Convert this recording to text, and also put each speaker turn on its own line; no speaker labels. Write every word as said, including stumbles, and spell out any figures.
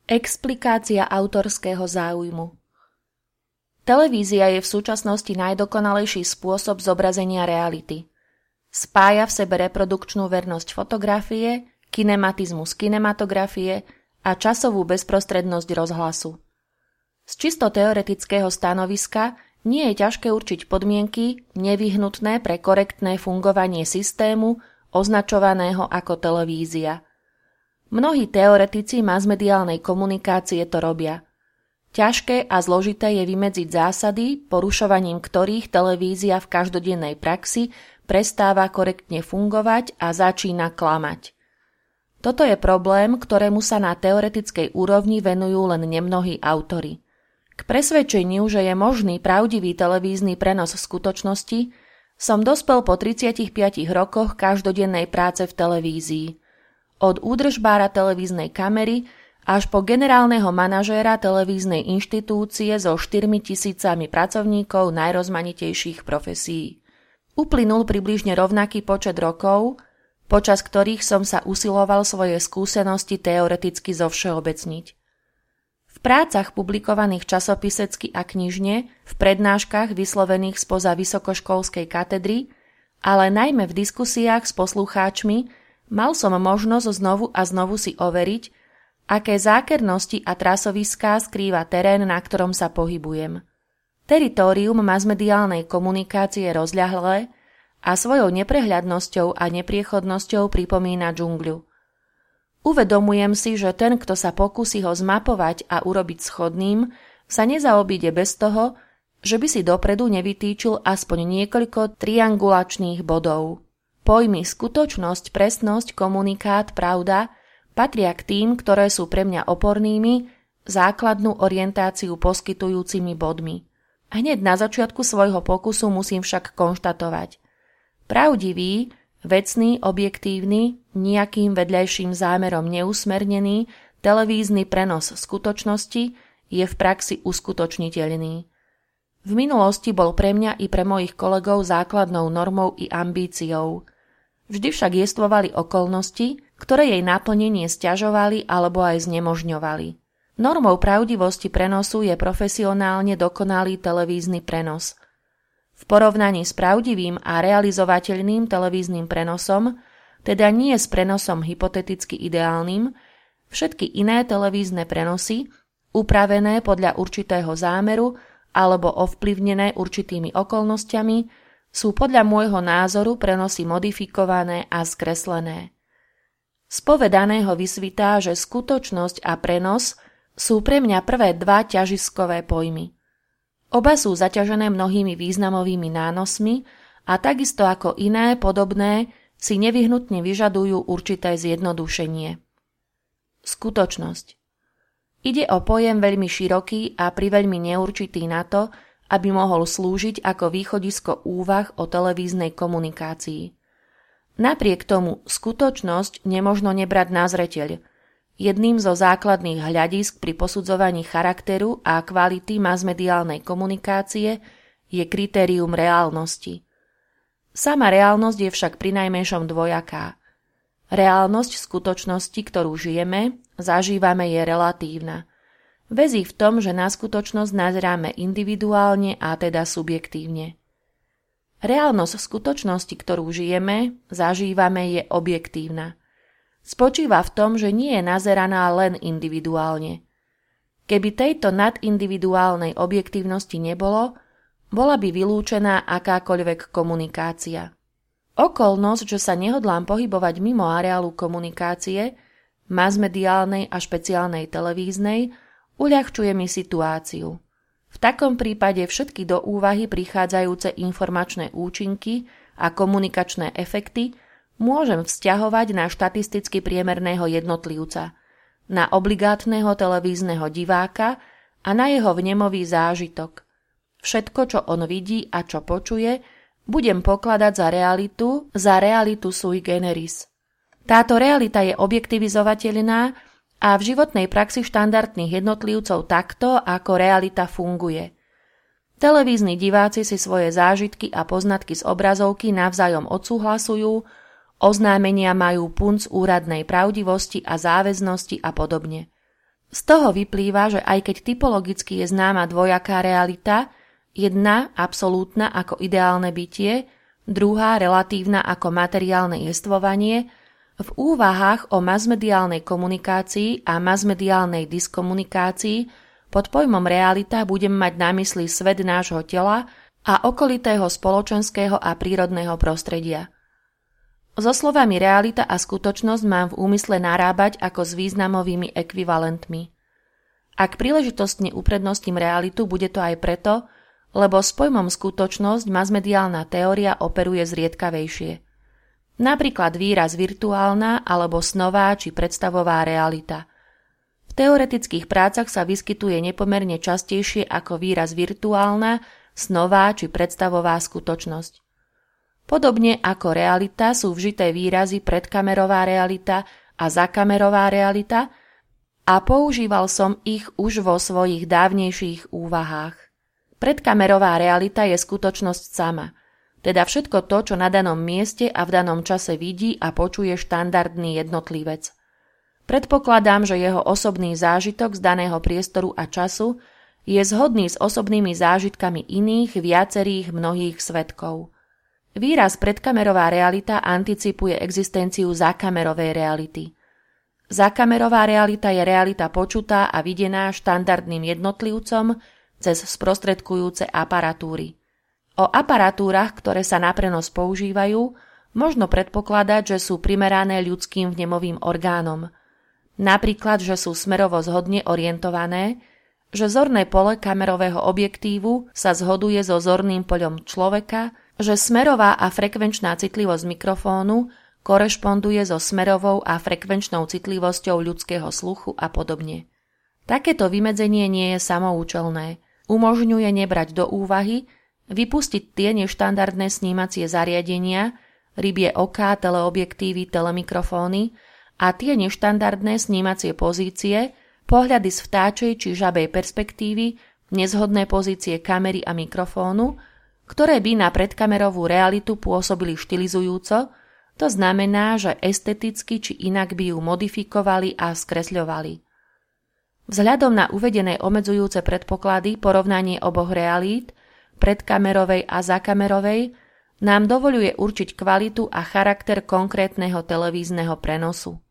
Explikácia autorského záujmu. Televízia je v súčasnosti najdokonalejší spôsob zobrazenia reality. Spája v sebe reprodukčnú vernosť fotografie, kinematizmus kinematografie a časovú bezprostrednosť rozhlasu. Z čisto teoretického stanoviska nie je ťažké určiť podmienky nevyhnutné pre korektné fungovanie systému označovaného ako televízia. Mnohí teoretici masmediálnej komunikácie to robia. Ťažké a zložité je vymedziť zásady, porušovaním ktorých televízia v každodennej praxi prestáva korektne fungovať a začína klamať. Toto je problém, ktorému sa na teoretickej úrovni venujú len nemnohí autori. K presvedčeniu, že je možný pravdivý televízny prenos v skutočnosti, som dospel po tridsiatich piatich rokoch každodennej práce v televízii. Od údržbára televíznej kamery až po generálneho manažéra televíznej inštitúcie so štyrmi tisícami pracovníkov najrozmanitejších profesií. Uplynul približne rovnaký počet rokov, počas ktorých som sa usiloval svoje skúsenosti teoreticky zovšeobecniť. V prácach publikovaných časopisecky a knižne, v prednáškach vyslovených spoza vysokoškolskej katedry, ale najmä v diskusiách s poslucháčmi, mal som možnosť znovu a znovu si overiť, aké zákernosti a trasoviská skrýva terén, na ktorom sa pohybujem. Teritórium masmediálnej komunikácie je rozľahlé a svojou neprehľadnosťou a nepriechodnosťou pripomína džungľu. Uvedomujem si, že ten, kto sa pokúsi ho zmapovať a urobiť schodným, sa nezaobíde bez toho, že by si dopredu nevytýčil aspoň niekoľko triangulačných bodov. Pojmy skutočnosť, presnosť, komunikát, pravda patria k tým, ktoré sú pre mňa opornými, základnú orientáciu poskytujúcimi bodmi. Hneď na začiatku svojho pokusu musím však konštatovať. Pravdivý, vecný, objektívny, nejakým vedľajším zámerom neusmernený televízny prenos skutočnosti je v praxi uskutočniteľný. V minulosti bol pre mňa i pre mojich kolegov základnou normou i ambíciou. Vždy však jestvovali okolnosti, ktoré jej naplnenie sťažovali alebo aj znemožňovali. Normou pravdivosti prenosu je profesionálne dokonalý televízny prenos. V porovnaní s pravdivým a realizovateľným televíznym prenosom, teda nie s prenosom hypoteticky ideálnym, všetky iné televízne prenosy, upravené podľa určitého zámeru alebo ovplyvnené určitými okolnostiami, sú podľa môjho názoru prenosy modifikované a skreslené. Z povedaného vysvitá, že skutočnosť a prenos sú pre mňa prvé dva ťažiskové pojmy. Oba sú zaťažené mnohými významovými nánosmi a takisto ako iné podobné si nevyhnutne vyžadujú určité zjednodušenie. Skutočnosť. Ide o pojem veľmi široký a priveľmi neurčitý na to, aby mohol slúžiť ako východisko úvah o televíznej komunikácii. Napriek tomu skutočnosť nemožno nebrať na zreteľ. Jedným zo základných hľadisk pri posudzovaní charakteru a kvality masmediálnej komunikácie je kritérium reálnosti. Sama reálnosť je však prinajmenšom dvojaká. Reálnosť skutočnosti, ktorú žijeme, zažívame, je relatívna. Väzí v tom, že na skutočnosť nazeráme individuálne a teda subjektívne. Reálnosť skutočnosti, ktorú žijeme, zažívame, je objektívna. Spočíva v tom, že nie je nazeraná len individuálne. Keby tejto nadindividuálnej objektívnosti nebolo, bola by vylúčená akákoľvek komunikácia. Okolnosť, že sa nehodlám pohybovať mimo areálu komunikácie, masmediálnej a špeciálnej televíznej, uľahčuje mi situáciu. V takom prípade všetky do úvahy prichádzajúce informačné účinky a komunikačné efekty môžem vzťahovať na štatisticky priemerného jednotlivca, na obligátneho televízneho diváka a na jeho vnemový zážitok. Všetko, čo on vidí a čo počuje, budem pokladať za realitu, za realitu sui generis. Táto realita je objektivizovateľná a v životnej praxi štandardných jednotlivcov takto, ako realita funguje. Televízni diváci si svoje zážitky a poznatky z obrazovky navzájom odsúhlasujú, oznámenia majú punc úradnej pravdivosti a záväznosti a podobne. Z toho vyplýva, že aj keď typologicky je známa dvojaká realita, jedna absolútna ako ideálne bytie, druhá relatívna ako materiálne jestvovanie, v úvahách o masmediálnej komunikácii a masmediálnej diskomunikácii pod pojmom realita budem mať na mysli svet nášho tela a okolitého spoločenského a prírodného prostredia. So slovami realita a skutočnosť mám v úmysle narábať ako s významovými ekvivalentmi. Ak príležitostne uprednostním realitu, bude to aj preto, lebo s pojmom skutočnosť masmediálna teória operuje zriedkavejšie. Napríklad výraz virtuálna alebo snová či predstavová realita. V teoretických prácach sa vyskytuje nepomerne častejšie ako výraz virtuálna, snová či predstavová skutočnosť. Podobne ako realita sú vžité výrazy predkamerová realita a zakamerová realita a používal som ich už vo svojich dávnejších úvahách. Predkamerová realita je skutočnosť sama, teda všetko to, čo na danom mieste a v danom čase vidí a počuje štandardný jednotlivec. Predpokladám, že jeho osobný zážitok z daného priestoru a času je zhodný s osobnými zážitkami iných, viacerých, mnohých svedkov. Výraz predkamerová realita anticipuje existenciu zakamerovej reality. Zakamerová realita je realita počutá a videná štandardným jednotlivcom cez sprostredkujúce aparatúry. O aparatúrach, ktoré sa na prenos používajú, možno predpokladať, že sú primerané ľudským vnemovým orgánom. Napríklad, že sú smerovo zhodne orientované, že zorné pole kamerového objektívu sa zhoduje so zorným poľom človeka, že smerová a frekvenčná citlivosť mikrofónu korešponduje so smerovou a frekvenčnou citlivosťou ľudského sluchu a podobne. Takéto vymedzenie nie je samoučelné. Umožňuje nebrať do úvahy, vypustiť tie neštandardné snímacie zariadenia, rybie oká, teleobjektívy, telemikrofóny a tie neštandardné snímacie pozície, pohľady z vtáčej či žabej perspektívy, nezhodné pozície kamery a mikrofónu, ktoré by na predkamerovú realitu pôsobili štilizujúco, to znamená, že esteticky či inak by ju modifikovali a skresľovali. Vzhľadom na uvedené obmedzujúce predpoklady porovnanie oboch realít, predkamerovej a zakamerovej, nám dovoľuje určiť kvalitu a charakter konkrétneho televízneho prenosu.